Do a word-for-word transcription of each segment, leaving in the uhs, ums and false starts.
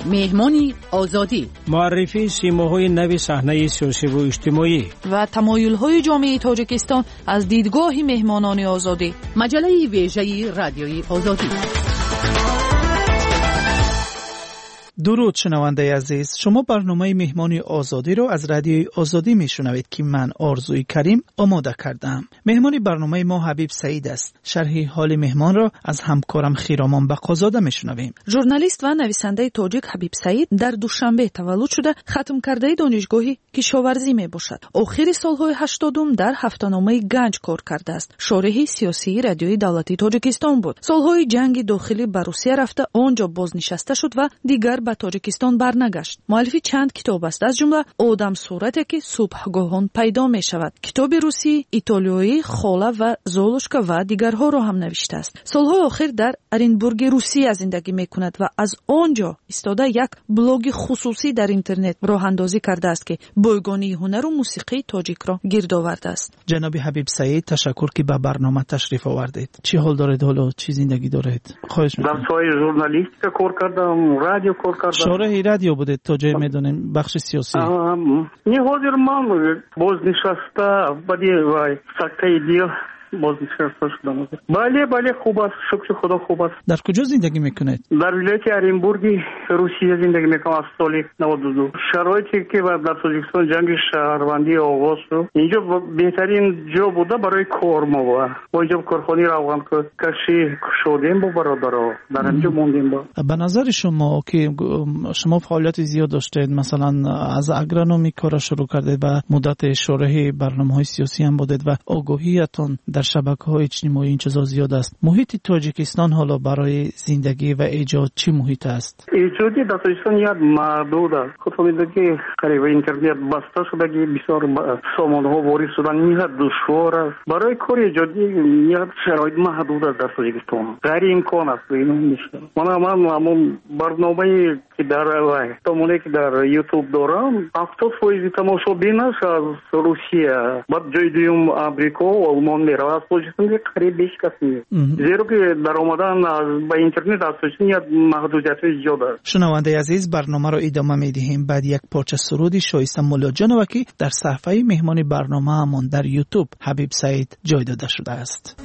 مهمانی آزادی، معرفی سیماهای نوی صحنه سیاسی و اجتماعی و تمایل‌های جامعه تاجیکستان از دیدگاه مهمانان آزادی. مجله ویژه رادیوی آزادی. درود شنونده عزیز، شما برنامه مهمانی آزادی رو از رادیوی آزادی میشنوید که من آرزوی کریم آماده کردم. مهمانی برنامه ما حبیب سعید است. شرح حال مهمان را از همکارم خیرامان بقازاده میشنویم. ژورنالیست و نویسنده تاجیک حبیب سعید در دوشنبه تولد شده، ختم کرده دانشگاهی کشاورزی میباشد. آخر سالهای هشتادم در هفته‌نامه گنج کار کرده است. شارح سیاسی رادیوی دولتی تاجیکستان بود. سالهای جنگ داخلی به روسیه رفته، آنجا بازنشسته شد و دیگر به تاجیکستان برنگشت. مؤلف چند کتاب است، از جمله آدم صورتی که صبحگاهان پیدا می شود، کتاب روسی، ایتالیایی، خاله و زولوشکا و دیگرها را هم نوشته است. سالهای آخر در ارنبورگ روسیه زندگی می کند و از آنجا ایستاده یک بلاگ خصوصی در اینترنت راه اندازی کرده است که بایگانی هنر و موسیقی تاجیک را گرد آورده است. جناب حبیب سعید، تشکر که به برنامه تشریف آوردید. چی حال دارید؟ حالا چی زندگی دارید؟ خواهش می‌کنم. در سایه ژورنالیستیک کار کردم، رادیو کار کردم. شارح رادیو بودید تا جای میدونیم بخش سیاسی. نه حاضر من بازنشسته بدی وای سکته دیو بازنشسته شدم. بله بله خوب است، شکر خدا خوب است. در کجا زندگی میکنید؟ در ولایت ارنبورگ روسیه زندگی میکنم از سال نود و دو. شرایطی که در تاجیکستان جنگ شهروندی آغاز شد، اینجا بهترین جا بوده برای کار ما بود. ما اینجا کارخانه روان کشی شدیم با برادرها، در اینجا موندیم. با به نظر شما که شما فعالیت زیاد داشتید، مثلا از اگرونومی کار شروع کردید و مدت شارح برنامه‌های سیاسی هم بودید و آگاهیتون در شبکه‌های اجتماعی این چیزا زیاد است. محیط تاجیکستان حالا برای زندگی و ایجاد چی محیط است؟ ایجادی در تاجیکستان یاد محدود است. خود می‌دونید قریب اینترنت بسته شده که بسیار سامانه‌ها وارد شدن، میاد دشوار است. برای کار ایجادی یاد شرایط محدود است در تاجیکستان. غیر امکان است اینو میشه. من من همون برنامه‌ای که در تمونه که در یوتیوب دارم، هفتاد درصد تماشابینش از روسیه، بعد جای دوم آمریکا و آلمان میره. از تاجیکستان قریب بیش کسی. زیرا که در آمدن از با اینترنت از تاجیکستان محدودیت زیاد است. شنونده عزیز، برنامه رو ادامه میدیم. بعد یک پارچه سرودی شایسته مولا جانوکی در صفحه مهمانی برنامه همون در یوتیوب حبیب سعید جای داده شده است.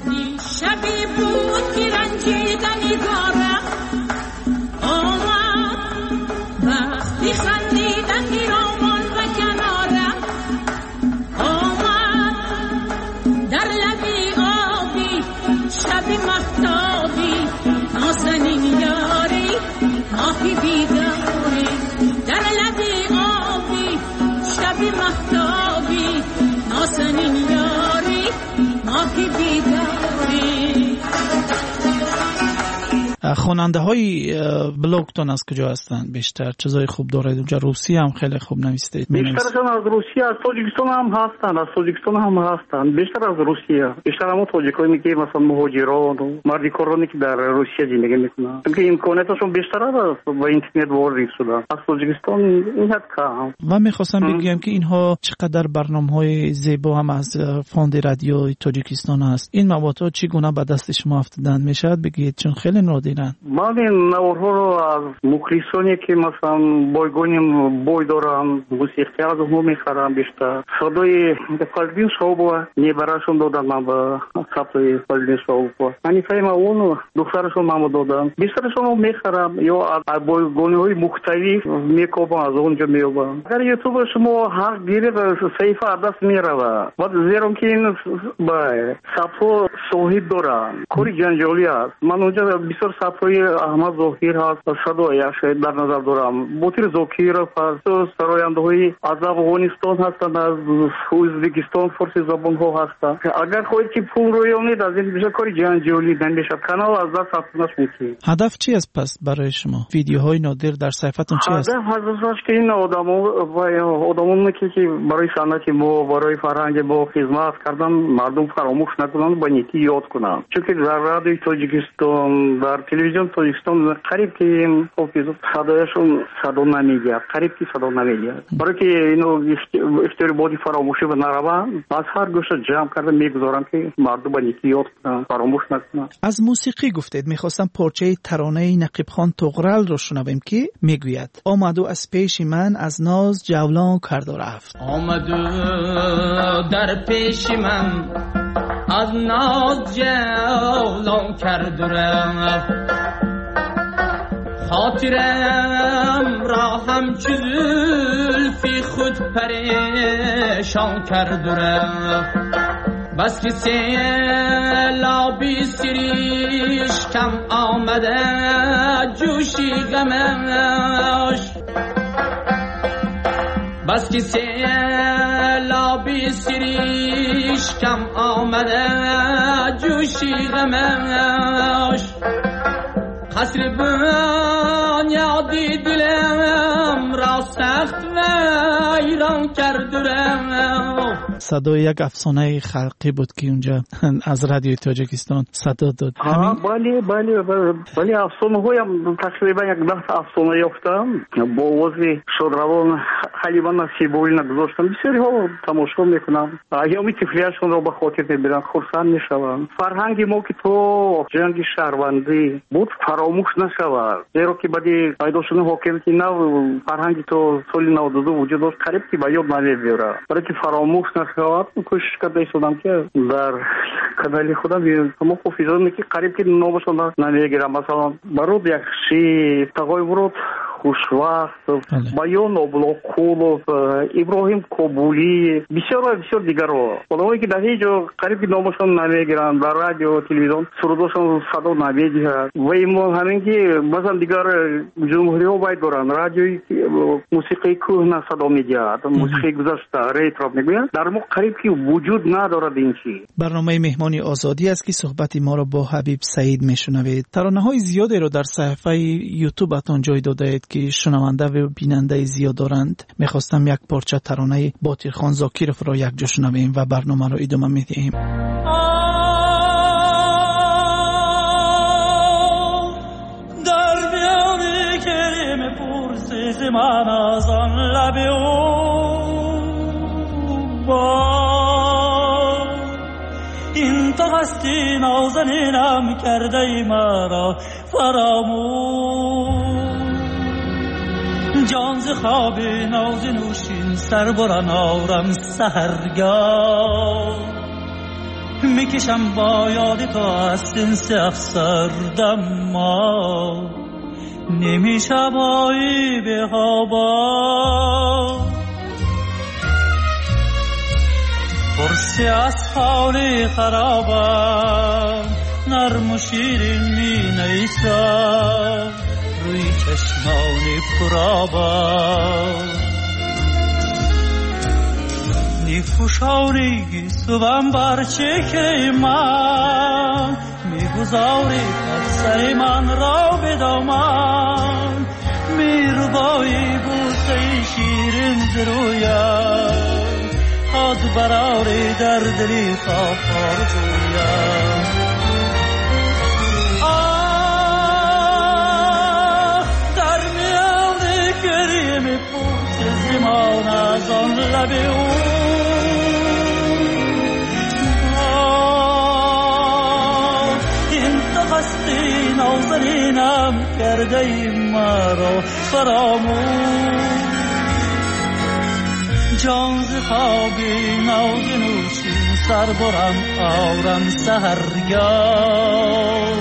خواننده های بلاگتون از کجا هستند بیشتر؟ چیزای خوب دارید اونجا؟ روسیه هم خیلی خوب نویسید. بیشترشون از روسیه، از تاجیکستان هم هستند، از تاجیکستان هم هستند. بیشتر از روسیه. بیشتر هم تاجیکایی که مثلا مهاجران و مردی کارانی که در روسیه زندگی میکنن. چون امکاناتشون بیشتر است با اینترنت وارد شدن. از تاجیکستان این حد کم. و میخواستم بگم که اینها چقدر برنامه‌های زیبا هم از فاند رادیو تاجیکستان هست. این مواد چگونه به دست شما افتادن میشد بگید؟ چون خیلی نادرن. من این نوارها رو از مخلصانی که مثلا بایگانیم بای دارم، موسیقی از اونها میخرم. بیشتر صدای فالبین شاوبو نیبراشون دادن من با صفای فالبین شاوبو. من فهم اونو دخترشون من دادم. بیشترشون رو میخرم یا از بایگانی های مختلف میکوبم، از اونجا میوبم. در یوتیوب شما هر گیره صحیفه دست میره و زیرا که این با صفا صاحب دارن کاری جنجالی است. من اونجا بسیار صفای احمد ظاهر هست، صدایش در نظر دارم. بطیر زاکیر هست، سراینده های از افغانستان هستند، از ازبکستان فارسی زبان ها هستند. اگر خواهید که پول رویانید از این بیشتر کاری جنجالی نمیشه. کانال از دست افتادنش میکنید. هدف چی است پس برای شما؟ ویدیوهای نادر در صفحتون چی است؟ هدف هدفش که این آدما و آدمانی که برای صنعت ما، برای فرهنگ ما خدمت کردن، مردم فراموش نکنند، با نیکی یاد کنند. چون که در رادیوی تاجیکستان، در телевизион тоҷикистон қариб ки ҳофизот садояшон садо намегияд, қариб ки садо намегияд. барои ки ино ихтиёри боди фаромӯшӣ ба нараванд, аз ҳар гӯша ҷамъ карда мегузорам ки мардум ба неки ёд кунанд, фаромӯш накунанд. аз мусиқӣ гуфтед. мехостам порчаи таронаи нақибхон туғралро шунавем ки мегӯяд: омаду аз пеши ман аз ноз ҷавлон карду рафт. омаду дар пеши ман از ناز جولان کرد و رفت خاطرم را همچو زلفی خود پریشان کرد و رفت بس که سیلابی سریشکم آمده جوشی غمش بس که سیلابی سریشکم آمده جوشی غمش قصر بنیادی دلم را سخت ویران کرد و صدای یک افسانه خلقی بود که اونجا از رادیوی تاجیکستان صدا داد. ها بله بله بله افسانه هایم تقریبا یک ده تا افسانه یافتم با آواز شادروان حلیما نصیبویی نگذاشتم. بسیاری ها تماشا میکنم، ایام طفولیتشون را به خاطر میبرن، خرسند میشوند. فرهنگ ما که تو جنگ شهروندی بود فراموش نشود، زیرا که بعدی پیدا شدن حاکمیت نو فرهنگ تو سال نود و دو وجود داشت، قریب که به یاد نمیبره. برای که فراموش نشود کوشش کرده ایستادم که در کانال خودم تمام حافظانی که قریب که نامشون نمیگیرم، مثلا برود یک شی تقای ورود خوشوقت، بیان ابوالقولов، ابراهیم کابولی، بسیار و بسیار دیگر ها. اونایی که در هیچ جا قریب که نامشون نمیگیرن، در رادیو تلویزیون سرودشون صدا نمیدهد. و این همین که مثلا دیگر جمهوری ها باید دارن رادیوی موسیقی کهنه صدا میدهد، موسیقی گذشته ریترو میگویند. در ما قریب که وجود ندارد این چی. برنامه مهمانی آزادی است که صحبت ما را با حبیب سعید میشنوید. ترانه های زیادی رو در صفحه یوتیوبتون جای داده اید که شنونده و بیننده زیاد دارند. میخواستم یک پارچه ترانه باطل خان زاکیروف را یک جا شنویم و برنامه را ادامه میدهیم. در بیان کریم پرسیز من از آن لب او با این تو هستی نازنینم کرده ای مرا فراموش جان ز خواب ناز نوشین سر بران آرم سحرگاه میکشم با یاد تو از جنس افسردم ما نمیشبایی به خوابا پرسی از حالی خرابم نرم و شیرین می نیسم روی چشمانی پرابم نیفوشانی گیسوم بر چکه من میگذاری قصه من را به دامن میروبایی بوسه شیرین زرویم از براری در دلی خواب آرزویم آه در میان کریم پوچ زمان از آن لب او این تو هستی نازنینم کرده ای مرا فراموش جان ز خوابی ناز نوشین سر برم آرم سحرگاه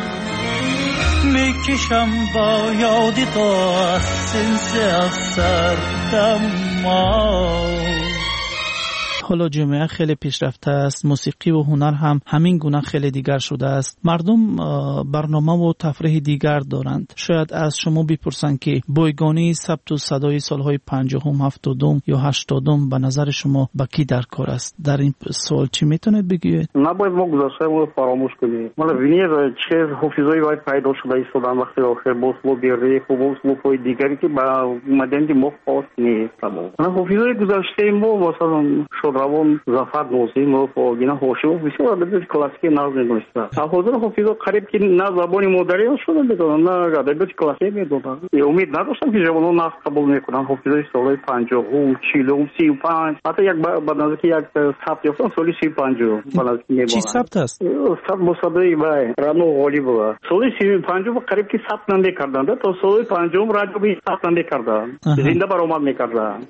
میکشم با یادی تو از سنس افسردم ما. حالا جامعه خیلی پیشرفته است، موسیقی و هنر هم همین گونه خیلی دیگر شده است. مردم برنامه و تفریح دیگر دارند. شاید از شما بپرسند که بایگانی ثبت و صدای سالهای پنجاهم، هفتادم یا هشتادم به نظر شما با کی در کار است؟ در این سوال چی میتونید بگید؟ نباید ما گذشته رو فراموش کنیم. مالا وینیر چه حافظه‌ای باید پیدا شده ایستادن وقتی آخر با اسلوب ریخ و با اسلوب‌های دیگری که با مدن ما خاص نیست. حافظه‌های گذشته ما مثلا شد Зуравон, Зафар Нозимов, Гина Хошимов бисёр адабиёти классикӣ назм медонистанд. Ҳозир ҳофизо қариб ки на забони модарӣ шуда медонанд, на адабиёти классикӣ медонанд. Умид надоштам ки ҷавонон нақд қабул мекунанд. ҳофизои солҳои панҷоҳум, чилум, сию панҷ, ҳатто як ба наздики як сабт ёфтам соли сию панҷум ба наздики мебонанд. Чӣ сабт аст? Сабт бо садои бай Раъно Ғолибова. Соли сию панҷум қариб ки сабт намекарданд, то соли панҷум радиои сабт намекарданд. Зинда баромад мекарданд.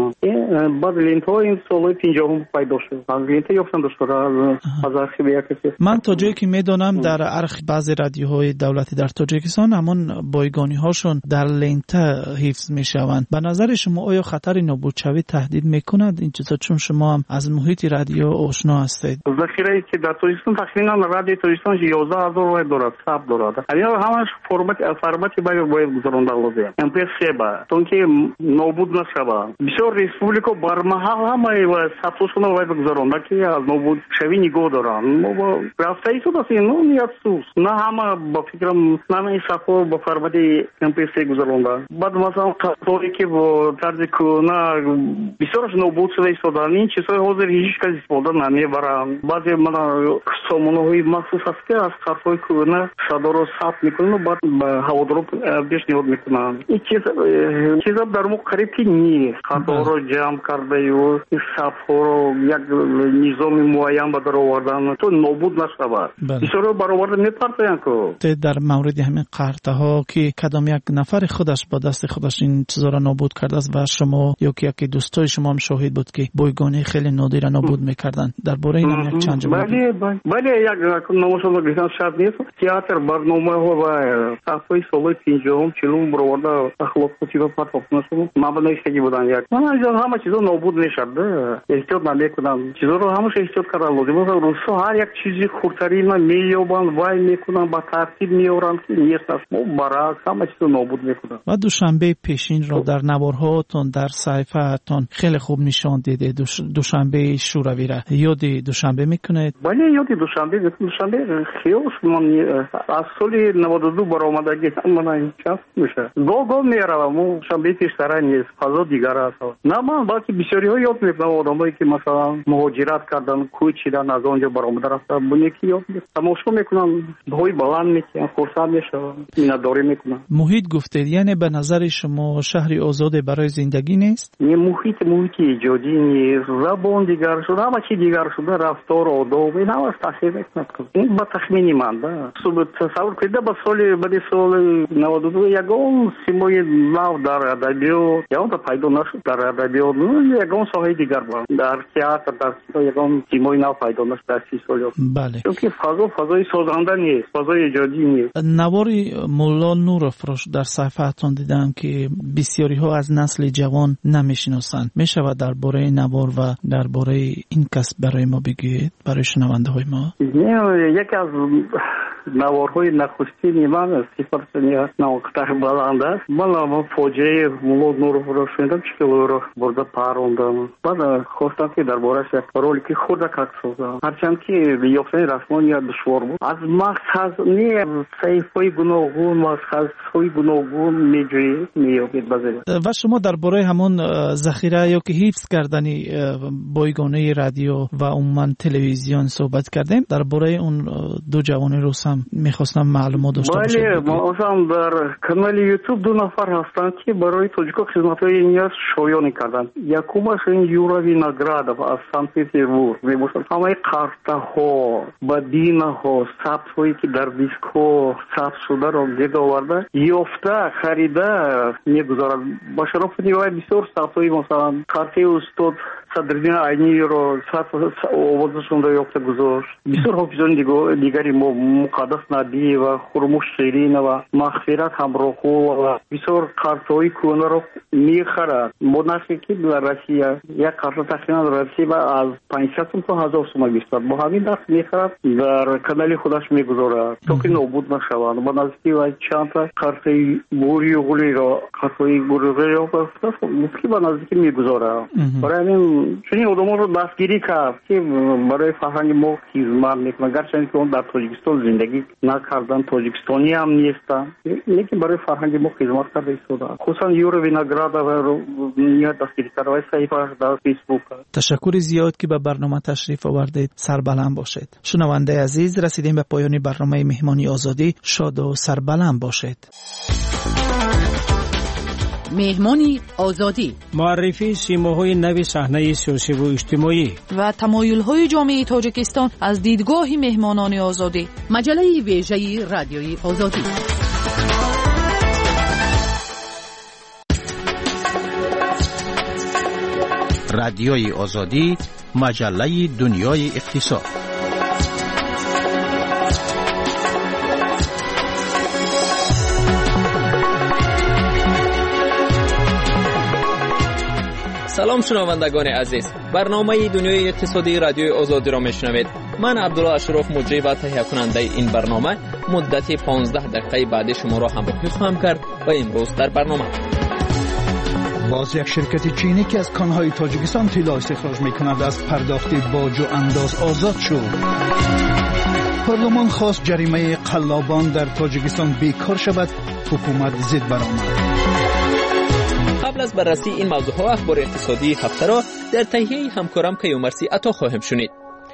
баъд лентҳои ин солҳои пинҷоҳум пайдо шуд. аз лента ёфтам дошта аз архиви як касе. ман то ҷое ки медонам дар архи баъзе радиоҳои давлатӣ дар тоҷикистон ҳамон бойгониҳошон дар лента ҳифз мешаванд. ба назари шумо оё хатари нобудшавӣ таҳдид мекунад ин чиза, чун шумо ҳам аз муҳити радио ошно ҳастед? захирае ки дар тоҷикистон тахминан радиои тоҷикистон ёздаҳ ҳазор вай дорад, сабт дорад. ҳамин ҳамаш формати формати бай бояд гузаронда лозим. эм пи три ба то ки нобуд нашавад. бисёр республика бармаҳал ҳамаи сабтошона вай гузаронда ки аз нобудшавӣ нигоҳ доранд. мо бо рафтаи суд ҳастем, ну не афсус. На ҳама ба фикрам намаи сафҳо ба формати эм пи три гузаронда. баъд масалан қатори ки бо тарзи кӯна бисёраш нобуд шуда истоданд. ин чизҳои ҳозир ҳеҷ кас истифода намебаранд. баъзе мана сомонаҳои махсус ҳаст ки аз қатҳои кӯна садоро сабт мекунанд, баъд ба ҳаводорон пешниҳод мекунанд. ин чиза дар мо қариб ки нест. қатҳоро ҷамъ кардаю сафҳоро як низоми муайян ба даровардан то нобуд нашавад. бисёро бароварда мепартоянд ку. дар мавриди ҳамин қартаҳо ки кадом як нафари худаш ба дасти худаш ин чизоро нобуд кардааст ва шумо ё ки яке дӯстои шумо ҳам шоҳид буд ки бойгони хеле нодира нобуд мекарданд. дар бораи ин як чанд ҷумла бале як номашона гирифтан шарт нест. театр барномаҳо ва сафҳои солҳои пинҷоҳум чилум бароварда ахлоқоти ва партофнашон мабнаистаги буданд. як мана ҳама чизо нобуд мешад. эҳтиёт намекунанд. чизоро ҳамаш эҳтиёт кардан лозим аст. рӯзҳо ҳар як чизи хурдтарина меёбанд, вай мекунанд, ба тартиб меоранд ки нест аст. мо баръакс ҳама чизо нобуд мекунанд. ва душанбеи пешинро дар наворҳоатон дар саҳифаатон хеле хуб нишон диде. душанбеи шӯравиро ёди душанбе мекунед? бале ёди душанбе душанбе хиёш ман аз соли наводу ду баромадаги мана час мешавад. гоҳ-гоҳ меравам. мо душанбеи пештара нест, фазо дигар аст. на ман балки бисёриҳо ёд мекунам. одамое ки масалан муҳоҷират кардан, кӯч чидан, аз он ҷо баромада рафтан, буне ки ёд тамошо мекунам, боҳои баланд мекунам, хурсанд мешавам, миннатдорӣ мекунам. муҳит гуфтед, яъне ба назари шумо шаҳри озоде барои зиндагӣ нест? не муҳит муҳити иҷодӣ нест. забон дигар шуда, ҳама чи дигар шуда, рафтор, одоб ин ҳамаш таъсир мекунад. ин ба тахмини ман да. тасаввур кунед ба соли баъди соли наводу ду ягон симои нав дар адабиёт ягонта пайдо нашуд. дар адабиёт ягон соҳаи дигар бар. дар театр, дар кино ягон симои нав пайдо нашуд дар си сол. бале. чунки фазо фазои созанда нест, фазои иҷодӣ нест. навори мулло нуровро дар саҳифаатон дидам ки бисёриҳо аз насли ҷавон намешиносанд. мешавад дар бораи навор ва дар бораи ин касб барои мо бигӯед, барои шунавандаҳои мо? яке аз наворҳои нахустини ман сифати навоқтаи баланд аст. ман фоҷиаи мулло нуровро шунидам, чиқилӯро бурда парондам. баъд хостам ки дар бораш як ролики хурда как созам. ҳарчанд ки ёфтани расмон як душвор буд. аз мақсад не саҳифаи гуногун, мақсадҳои гуногун меҷӯед, меёбед баъзе. ва шумо дар бораи ҳамон захира ё ки ҳифз кардани бойгонаи радио ва умуман телевизион суҳбат кардем. дар бораи он ду ҷавони рӯз ҳам мехостам маълумот дошта бошед. бале, масалан дар канали YouTube ду нафар ҳастанд ки барои тоҷико хизматҳои ният шоёнӣ карданд. якумаш ин Юра Виноградов аз Санкт-Петербург мебошад. ҳамаи қартаҳо, бадинаҳо, сабтҳое ки дар дискҳо сабт шударо гирд оварда ёфта, харида мегузарад. ба шарофати вай бисёр сабтҳои масалан қартаи устод Садриддин Айниро овозашонро ёфта гузошт. бисёр ҳофизони дигари мо Муқаддас Набиева, Хурмуш Ширинова, Мағфират Ҳамроҳулова бисёр қартҳои кӯнаро мехарад. бо нархе ки дар Россия як қарта тахминан Россия аз панҷсад сум то ҳазор сума мешавад. бо ҳамин нарх мехарад, дар канали худаш мегузорад то ки нобуд нашаванд. ба наздики вай чандта қартаи гӯри ғулиро қартаи гӯри ғулиро гуфти ба наздики мегузорад. барои ҳамин چنین آدم‌ها رو دستگیری کرد که برای فرهنگ ما خدمت میکنن، گرچه که اون در تاجیکستان زندگی نکردن، تاجیکستانی هم نیستن، لیکن برای فرهنگ ما خدمت کرده ایستادن. خصوصا یورو وینоградова رو نیت دستگیری کرد و صحیفه‌اش در فیسبوک. تشکر زیاد که به برنامه تشریف آوردید. سربلند باشید. شنونده عزیز، رسیدیم به پایان برنامه مهمانی آزادی. شاد و سربلند باشید. مهمانی آزادی، معرفی سیماهای نو صحنه سیاسی و اجتماعی و تمایل‌های جامعه تاجیکستان از دیدگاه مهمانان آزادی. مجله ویژه رادیویی آزادی. رادیوی آزادی، مجله دنیای اقتصاد. سلام شنوندگان عزیز، برنامه دنیای اقتصادی رادیوی آزادی را میشنوید. من عبدالله اشرف مجری و تهیه کننده این برنامه مدت پانزده دقیقه بعد شما را همراهی خواهم کرد و امروز در برنامه باز یک شرکت چینی که از کانهای تاجیکستان طلا استخراج میکند از پرداخت باج و انداز آزاد شد. پارلمان خواست جریمه قلابان در تاجیکستان بیکار شود، حکومت ضد برآمد. قبل از بررسی این موضوع و اخبار اقتصادی هفته را در تهیه همکارم کیومرثی عطا خواهم شنید.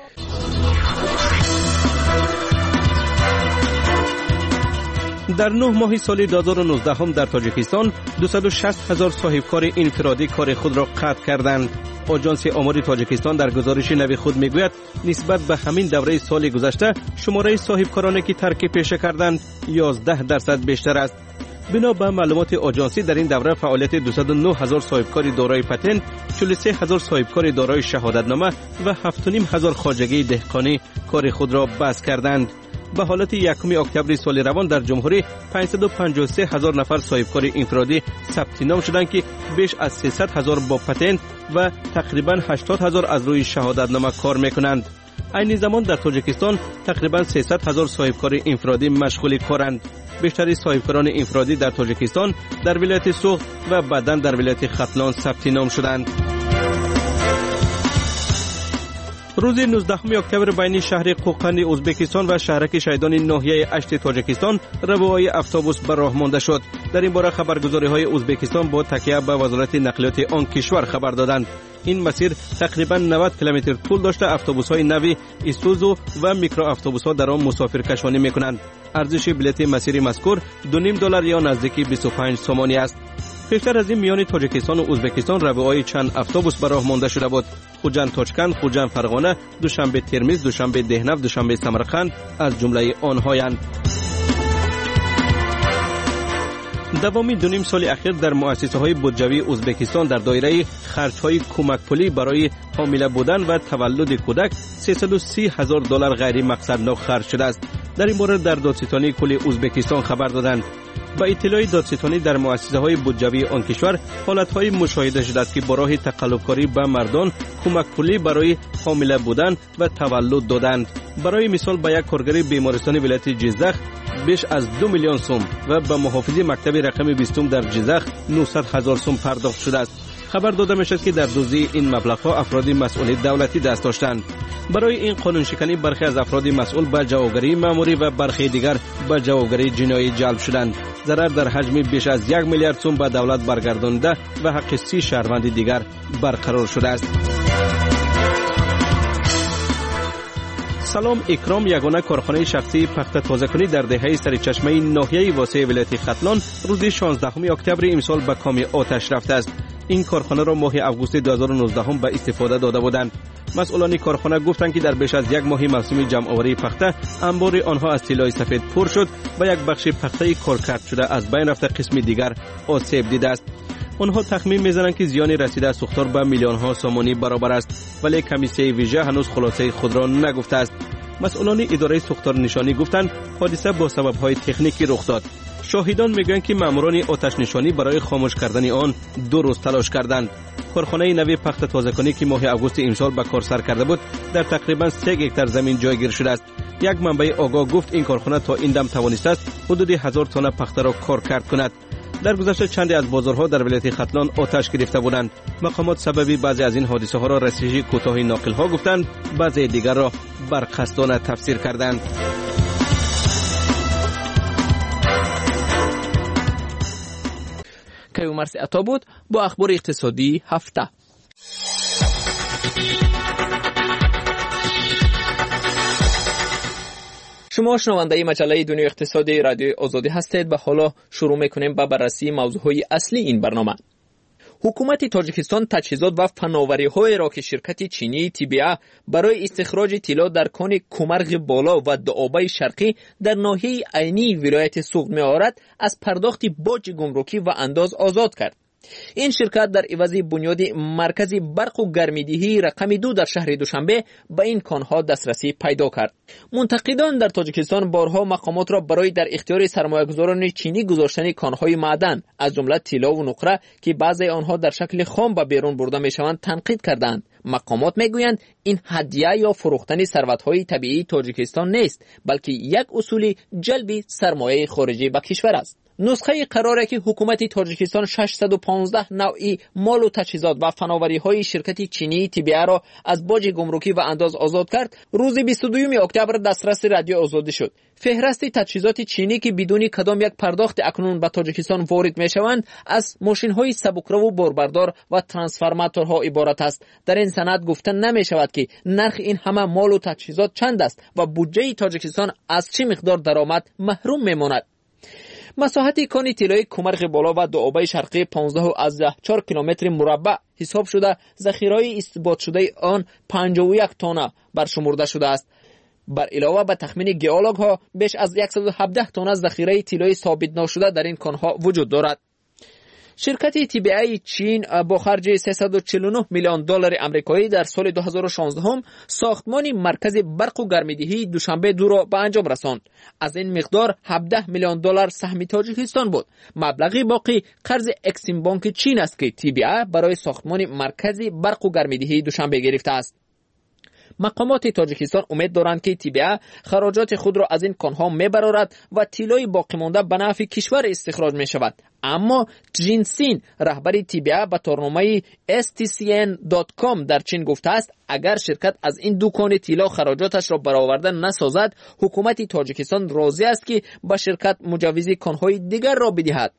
در نه ماه سال دو هزار و نوزده هم در تاجیکستان دویست و شصت هزار صاحبکار انفرادی کار خود را قطع کردند. آژانس آمار تاجیکستان در گزارش نو خود میگوید نسبت به همین دوره سال گذشته شماره صاحبکارانی که ترک پیشه کردند یازده درصد بیشتر است. بنا به معلومات آژانسی در این دوره فعالیت دویست و نه هزار صاحبکار دارای پتنت، چهل و سه هزار صاحبکار دارای شهادتنامه و هفت و نیم هزار خواجگی دهقانی کار خود را بست کردند. به حالت یکم اکتبر سال روان در جمهوری پانصد و پنجاه و سه هزار نفر صاحبکار انفرادی ثبت نام شدند که بیش از سیصد هزار با پتنت و تقریبا هشتاد هزار از روی شهادتنامه کار میکنند. این زمان در تاجیکستان تقریبا سیصد هزار صاحبکار انفرادی مشغول کارند. بیشتر صاحبکاران انفرادی در تاجیکستان در ولایت سوخت و بعداً در ولایت ختلان ثبت نام شدند. روز نوزدهم اکتبر بین شهر قوقند ازبکستان و شهرک شهیدان ناحیه اشت تاجیکستان روهای اتوبوس بر راه مانده شد. در این باره خبرگزاری‌های ازبکستان با تکیه به وزارت نقلیات آن کشور خبر دادند. این مسیر تقریبا نود کیلومتر طول داشته اتوبوس‌های نوی ایسوزو و میکرو اتوبوس‌ها در آن مسافرکشانی می‌کنند. ارزش بلیط مسیر مذکور دو نیم دلار یا نزدیک بیست و پنج سومانی است. پیشتر از این میان تاجیکستان و ازبکستان روهای چند اتوبوس بر راه مانده شده بود. خوجند تاشکند، خوجند فرغانه، دوشنبه ترمیز، دوشنبه دهنو، دوشنبه سمرقند از جمله آنهایند. دوامی دو نیم سال اخیر در مؤسسه‌های بودجوی ازبکستان در دایره خرج‌های کمک پولی برای حامله بودن و تولد کودک سیصد و سی هزار دلار غیر مقصدناک خرج شده است. در این مورد در دادستانی کل ازبکستان خبر دادند. با اطلاع دادستانی در مؤسسه‌های بودجوی آن کشور حالت‌های مشاهده شده است که با راه تقلب‌کاری به مردان کمک پولی برای حامله بودن و تولد دادند. برای مثال به یک کارگر بیمارستان ولایت جیزدخ بیش از دو میلیون سوم و به محافظ مکتب رقم بیستم در جیزدخ نهصد هزار سوم پرداخت شده است. خبر داده میشد که در دزدی این مبلغ‌ها افراد مسئول دولتی دست داشتند. برای این قانون شکنی برخی از افراد مسئول به جوابگری مأموری و برخی دیگر به جوابگری جنایی جلب شدند. ضرر در حجم بیش از یک میلیارد سوم به دولت برگردانده و حق سی شهروند دیگر برقرار شده است. سلام اکرام یگانه کارخانه شخصی پخت تازه‌کنی در دهه سرچشمه ناحیه واسع ولایت ختلان روز شانزدهم اکتبر امسال به کام آتش رفته است. این کارخانه را ماه آگوست دو هزار و نوزده به استفاده داده بودند. مسئولان کارخانه گفتند که در بیش از یک ماه موسم جمع‌آوری پخته انبار آنها از طلای سفید پر شد و یک بخش پخته کارکرد شده از بین رفته، قسم دیگر آسیب دیده است. آنها تخمین می‌زنند که زیانی رسیده از سوختار به میلیون ها سومانی برابر است، ولی کمیسیون ویژه هنوز خلاصه خود را نگفته است. مسئولان اداره سوختار نشانی گفتند حادثه با سبب‌های تکنیکی رخ داد. شاهدان میگویند که ماموران آتش نشانی برای خاموش کردن آن دو روز تلاش کردند. کارخانه نوی پخت تازه‌کنی که ماه آگوست امسال به کار سر کرده بود در تقریبا سه هکتار زمین جایگیر شده است. یک منبع آگاه گفت این کارخانه تا این دم توانسته است حدود هزار تن پخته را کار کرد کند. در گذشته چندی از بازارها در ولایت ختلان آتش گرفته بودند. مقامات سببی بعضی از این حادثه ها را رسیدگی کوتاه ناقل ها گفتند، بعضی دیگر را برقصدانه تفسیر کردند. کیومرث عطا بود با اخبار اقتصادی هفته. شما شنونده مجله دنیای اقتصادی رادیوی آزادی هستید و حالا شروع میکنیم با بررسی موضوعهای اصلی این برنامه. حکومت تاجیکستان تجهیزات و فناوری‌های را که شرکت چینی تیبیا برای استخراج طلا در کان کومرغ بالا و دوآبه شرقی در ناحیه عینی ولایت سوغد می‌آورد از پرداخت باج گمرکی و انداز آزاد کرد. این شرکت در عوض بنیاد مرکز برق و گرمیدهی رقم دو در شهر دوشنبه به این کانها دسترسی پیدا کرد. منتقدان در تاجیکستان بارها مقامات را برای در اختیار سرمایه‌گذاران چینی گذاشتن کانهای معدن از جمله طلا و نقره که بعضی آنها در شکل خام به بیرون برده میشوند تنقید کردند. مقامات میگویند این هدیه یا فروختن ثروت‌های طبیعی تاجیکستان نیست، بلکه یک اصول جلب سرمایه خارجی به کشور است. نسخه قراره که حکومت تاجیکستان ششصد و پانزده نوعی مال و تجهیزات و فناوری‌های شرکت چینی تیبیا را از باج گمرکی و انداز آزاد کرد، روز بیست و دوم اکتبر دسترس رادیو آزادی شد. فهرست تجهیزات چینی که بدون کدام یک پرداخت اکنون به تاجیکستان وارد می‌شوند از ماشین‌های سبکرو و باربردار و ترانسفورماتورها عبارت است. در این سند گفته نمی‌شود که نرخ این همه مال و تجهیزات چند است و بودجه تاجیکستان از چه مقدار درآمد محروم می‌ماند. مساحت کان طلای کومرغ بالا و دوآبه شرقی پانزده و چهار کیلومتر مربع حساب شده، ذخیره استثبات شده آن پنجاه و یک تانه برشمرده شده است. بر علاوه به تخمین گئولوگ ها بیش از صد و هفده تانه ذخیره طلای ثابت نشده در این کانها وجود دارد. شرکت تیبیای چین با خرج سیصد و چهل و نه میلیون دلار آمریکایی در سال دو هزار و شانزده هم ساختمان مرکز برق و گرمیدهی دوشنبه دو را به انجام رساند. از این مقدار هفده میلیون دلار سهم تاجیکستان بود. مبلغ باقی قرض اکسیم بانک چین است که تیبیا برای ساختمان مرکز برق و گرمیدهی دوشنبه گرفته است. مقامات تاجیکستان امید دارند که تیبیا خراجات خود را از این کانها میبرارد و طلای باقی مانده به نفع کشور استخراج می شود. اما جینسین رهبر تیبیا به تورنمه اس تی سی ان دات کام در چین گفته است اگر شرکت از این دکان طلا خراجاتش را برآورده نسازد، حکومت تاجیکستان راضی است که به شرکت مجوز کانهای دیگر را بدهد.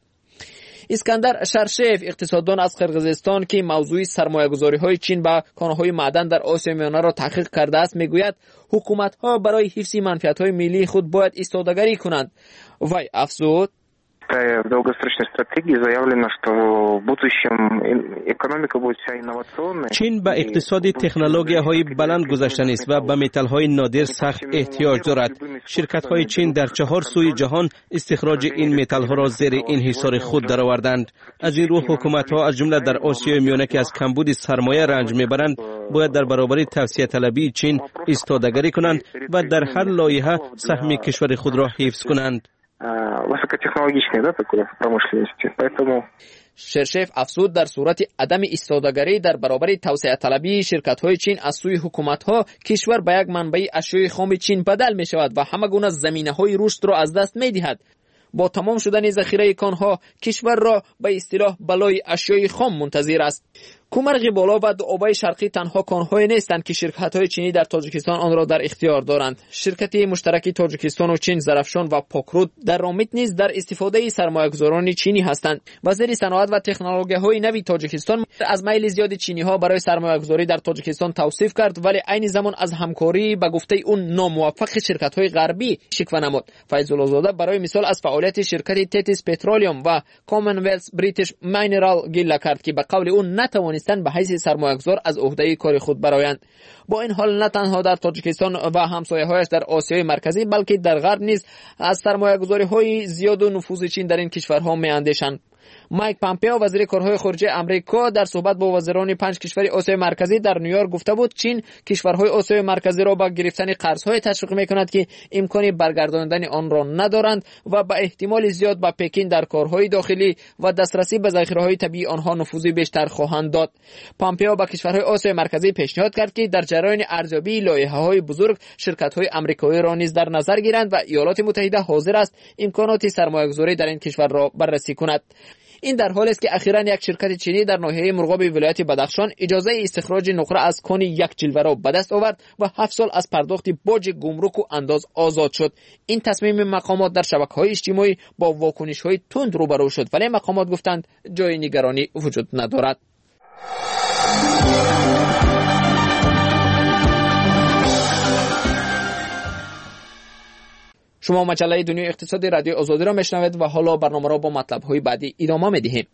اسکندر شرشف اقتصاددان از قرقیزستان که موضوع سرمایه‌گذاری‌های چین به کان‌های معدن در آسیا میانه را تحقیق کرده است میگوید حکومت‌ها برای حفظ منفعت‌های ملی خود باید ایستادگی کنند. وی افزود В долгосрочной стратегии заявлено, что в будущем экономика будет вся инновационная. چین به اقتصاد تکنولوژی‌های بلند گذشته است و به متال‌های نادر سخت احتیاج دارد. شرکت‌های چین در چهار سوی جهان استخراج این متال‌ها را زیر انحصار خود درآوردند. از این رو حکومت‌ها از جمله در آسیای میانه که از کمبود سرمایه رنج می‌برند، باید در برابر توسعه طلبی چین ایستادگی کنند و در هر لایحه سهم کشور خود را حفظ کنند. высокотехнологичной, да, такой промышленности. Поэтому شرشف افزود در صورت عدم ایستادگی در برابر توسعه طلبی شرکت‌های چین از سوی حکومت‌ها، کشور به یک منبع اشیاء خام چین بدل می‌شود و همه گونه زمینه‌های رشد را از دست می‌دهد. با تمام شدن ذخیره کانها، کشور را به اصطلاح بلای اشیاء خام منتظر است. کومرغ بالا و دوآبه شرقی تنها کان‌های نیستند که شرکت‌های چینی در تاجیکستان آن را در اختیار دارند. شرکت مشترک تاجیکستان و چین زرافشان و پاکرود در رامت نیز در استفاده سرمایه‌گذاران چینی هستند. وزیر صنعت و تکنولوژی‌های نوی تاجیکستان از میل زیاد چینی‌ها برای سرمایه‌گذاری در تاجیکستان توصیف کرد، ولی عین زمان از همکاری به گفته اون ناموفق شرکت‌های غربی شکوه نمود. فیض‌الله زاده برای مثال از فعالیت شرکت تتیس پترولیوم و کامنولث بریتیش مینرال گله کرد که به قول اون نتوانست به حیث سرمایه‌گذار از عهده کار خود برآیند. با این حال نه تنها در تاجیکستان و همسایه‌هایش در آسیای مرکزی بلکه در غرب نیز از سرمایه‌گذاری‌های زیاد و نفوذ چین در این کشورها می‌اندیشند. مایک پامپئو وزیر کارهای خارجه آمریکا در صحبت با وزران پنج کشور آسیای مرکزی در نیویورک گفته بود چین کشورهای آسیای مرکزی را با گرفتن قرض‌های تشویق می‌کند که امکان برگرداندن آن را ندارند و با احتمال زیاد با پکین در کارهای داخلی و دسترسی به ذخیره‌های طبیعی آنها نفوذی بیشتر خواهند داد. پامپئو با کشورهای آسیای مرکزی پیشنهاد کرد که در جریان ارزیابی لایحه‌های بزرگ شرکت‌های آمریکایی را نیز در نظر گیرند و ایالات متحده حاضر است امکانات سرمایه‌گذاری در این کشور را بررسی کند. این در حالی است که اخیراً یک شرکت چینی در ناحیه مرغاب ولایت بدخشان اجازه استخراج نقره از کان یک جلوه را به دست آورد و هفت سال از پرداخت باج گمرک و انداز آزاد شد. این تصمیم مقامات در شبکه‌های اجتماعی با واکنش‌های تند روبرو شد، ولی مقامات گفتند جای نگرانی وجود ندارد. شما مجله دنیای اقتصادی رادیو آزادی را میشنوید و حالا برنامه را با مطلب‌های بعدی ادامه می‌دهیم.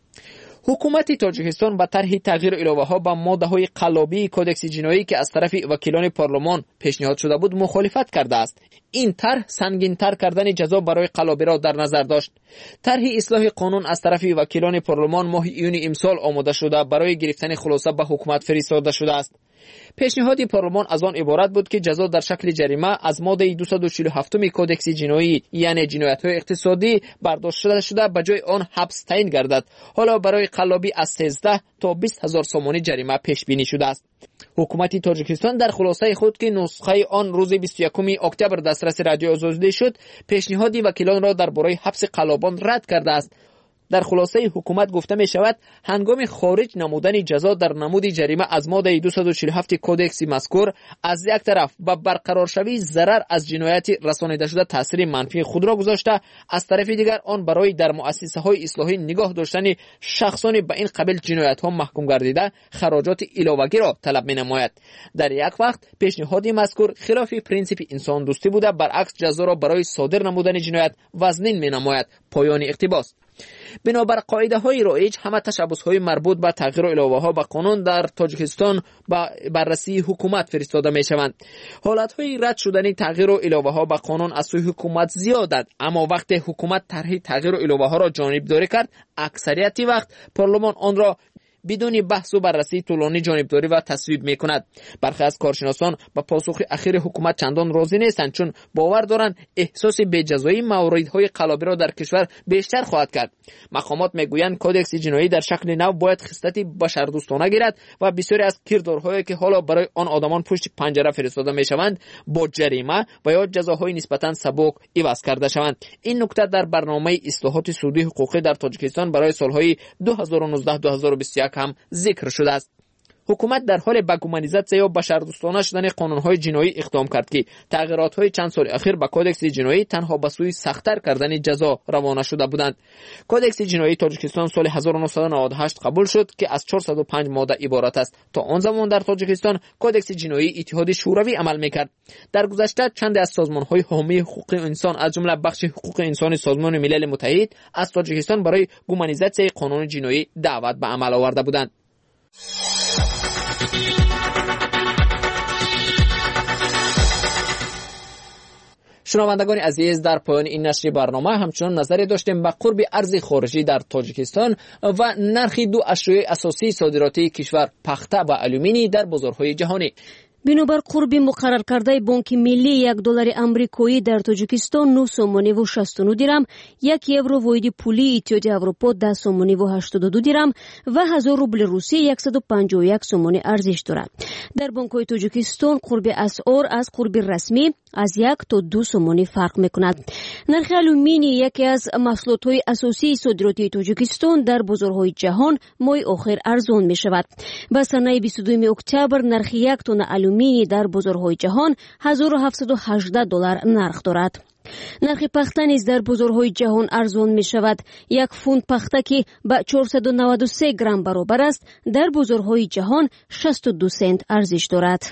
حکومت تاجیکستان با طرح تغییر الوه‌ها با ماده‌های قلابی کدکس جنایی که از طرف وکیلان پارلمان پیشنهاد شده بود مخالفت کرده است. این طرح سنگین‌تر کردن جزا برای قلابی را در نظر داشت. طرح اصلاح قانون از طرف وکیلان پارلمان ماه ایون امسال آماده شده برای گرفتن خلاصه به حکومت فرستاده شده است. پیشنهاد پارلمان از آن عبارت بود که جزا در شکل جریمه از ماده دویست و چهل و هفت کدکس جنایی یعنی جنایت‌های اقتصادی برداشت شده شده به جای آن حبس تعیین گردد. حالا برای قلابی از سیزده تا بیست هزار سومانی جریمه پیش بینی شده است. حکومت تاجیکستان در خلاصه خود که نسخه آن روز بیست و یکم اکتبر دسترس رادیو آزادی شد پیشنهاد وکیلان را درباره حبس قلابان رد کرده است. در خلاصه حکومت گفته می شود هنگام خارج نمودن جزا در نمود جریمه از ماده دویست و چهل و هفت کدکس مذکور از یک طرف با برقرار شوی ضرر از جنایت رسانیده شده تاثیر منفی خود را گذاشته، از طرف دیگر آن برای در مؤسسه های اصلاحی نگاه داشتن شخصان به این قبیل جنایت ها محکوم گردیده خراجات علاوه‌ای را طلب می نماید. در یک وقت پیشنهاد مذکور خلاف پرینسیپ انسان دوستی بوده، برعکس جزا را برای صادر نمودن جنایت وزنین می نماید. پایان اقتباس. بنابر قاعده های رایج همه تشبس های مربوط به تغییر الوه ها به قانون در تاجیکستان با بررسی حکومت فرستاده می شوند. حالت های رد شدن تغییر الوه ها به قانون از سوی حکومت زیادند، اما وقتی حکومت طرح تغییر الوه ها را جانبداری کرد اکثریت وقت پارلمان آن را بدون بحث و بررسی طولانی جانبداری و تصویب می کند. برخی از کارشناسان با پاسخ اخیر حکومت چندان راضی نیستند، چون باور دارند احساس بی‌جزایی موردهای قلابی را در کشور بیشتر خواهد کرد. مقامات میگویند کدکس جنایی در شکل نو باید خصلتی بشردوستانه گیرد و بسیاری از کردارهایی که حالا برای آن آدمان پشت پنجره فرستاده میشوند با جریمه و یا جزاهای نسبتا سبک عوض کرده شوند. این نکته در برنامه اصلاحات سودی حقوقی در تاجیکستان برای سالهای دو هزار و نوزده تا دو هزار و بیست و یک هم ذکر شده است. حکومت در حال به گومانیزاسیون یا بشردوستانه شدن قانون‌های جنایی اقدام کرد که تغییرات‌های چند سال اخیر به کدکس جنایی تنها به سوی سخت‌تر کردن جزا روانه شده بودند. کدکس جنایی تاجیکستان سال هزار و نهصد و نود و هشت قبول شد که از چهارصد و پنج ماده عبارت است. تا آن زمان در تاجیکستان کدکس جنایی اتحاد شوروی عمل می‌کرد. در گذشته چند از سازمان‌های حامی حقوق انسان از جمله بخش حقوق انسان سازمان ملل متحد از تاجیکستان برای گومانیزاسیون قانون جنایی دعوت به عمل آورده بودند. شنوندگان عزیز، در پایان این نشر برنامه همچنان نظری داشتیم به قرب ارز خارجی در تاجیکستان و نرخ دو اشیاء اساسی صادراتی کشور پخته و آلومینی در بازارهای جهانی. بинобар қурби муқаррар кардаи бонки миллӣ як доллари амрикоӣ дар тоҷикистон нӯ сомониву шасту нӯ дирам, як евро воҳиди пулии иттиҳодияи аврупо даҳ сомониву ҳаштоду ду дирам ва ҳазор рубли русия яксаду панҷоҳу як сомонӣ арзиш дорад. дар бонкҳои тоҷикистон қурби асъор аз қурби расмӣ аз як то ду сомонӣ фарқ мекунад. нархи алюмини яке аз маҳсулотҳои асосии содиротии тоҷикистон дар бозорҳои ҷаҳон моҳи охир арзон мешавад. ба санаи бисту дуюми октябр нархи як тонна алюмини дар бозорҳои ҷаҳон ҳазору ҳафтсаду ҳаждах доллар нарх дорад. нархи пахта низ дар бозорҳои ҷаҳон арзон мешавад. як фунт пахта ки ба чорсаду наваду се грамм баробар аст, дар бозорҳои ҷаҳон шасту ду сент арзиш дорад.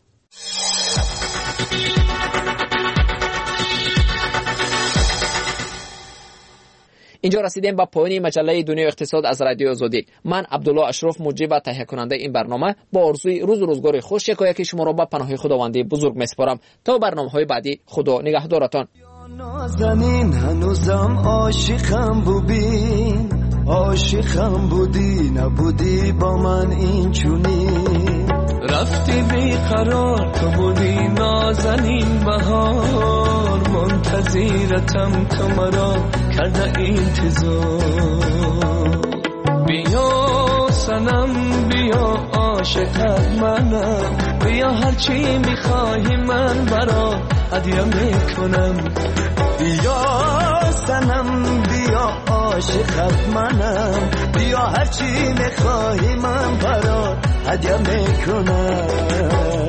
اینجا رسیدیم به پایان مجله دنیای اقتصاد از رادیو آزادی. من عبدالله اشرف مجری و تهیه کننده این برنامه با آرزوی روز و روزگار خوش یکایک شما را به پناه خداوندی بزرگ میسپارم. تا برنامه‌های بعدی، خدا نگهدارتان. نازنین هنوزم عاشقم ببین، عاشقم بودی نبودی با من این چونی رفتی بیقرار تو بودی نازنین بهار منتظرتم تو مرا کرده انتظار بیا سنم بیا عاشقت منم بیا هرچی میخواهی من برا هدیه میکنم بیا سنم بیا عاشقت منم بیا هرچی میخواهی من برا هدیه میکنم